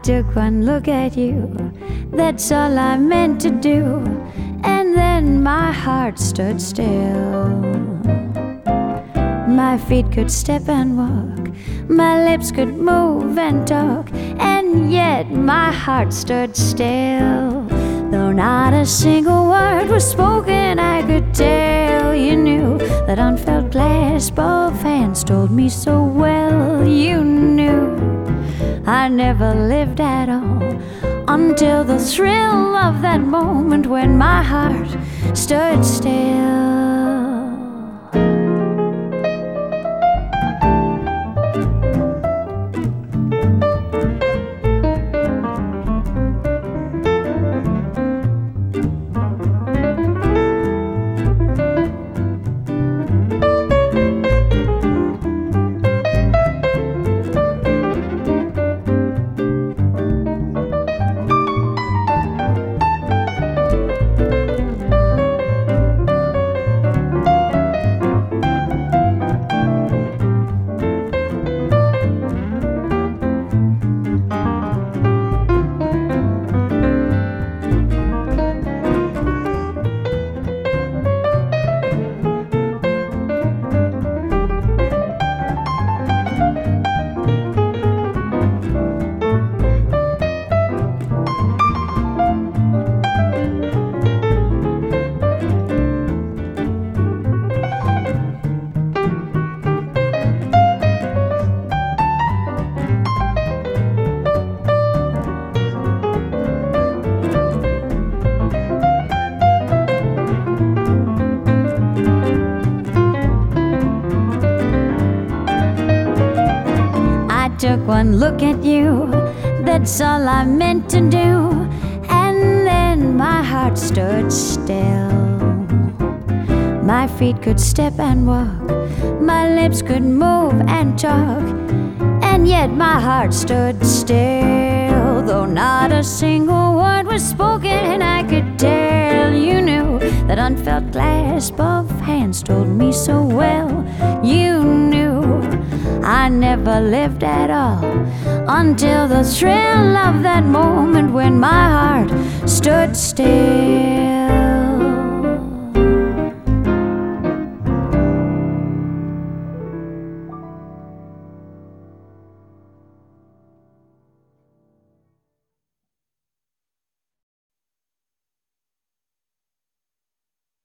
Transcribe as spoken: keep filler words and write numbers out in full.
took one look at you, that's all I meant to do, and then my heart stood still. My feet could step and walk, my lips could move and talk, and yet my heart stood still. Though not a single word was spoken, I could tell you knew. That unfelt clasp of hands told me so well. You knew I never lived at all until the thrill of that moment when my heart stood still. Took one look at you, that's all I meant to do, and then my heart stood still. My feet could step and walk, my lips could move and talk, and yet my heart stood still. Though not a single word was spoken, I could tell you knew. That unfelt clasp of hands told me so well. You knew I never lived at all until the thrill of that moment when my heart stood still.